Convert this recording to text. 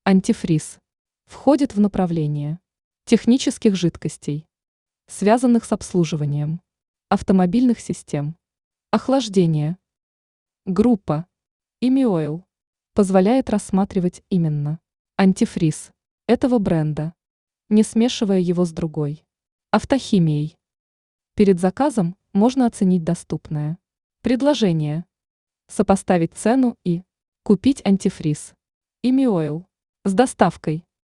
Антифриз. Входит в направление технических жидкостей, связанных с обслуживанием автомобильных систем, охлаждения. Группа Имиойл позволяет рассматривать именно антифриз этого бренда, не смешивая его с другой автохимией. Перед заказом можно оценить доступное предложение, сопоставить цену и купить антифриз Имиойл с доставкой.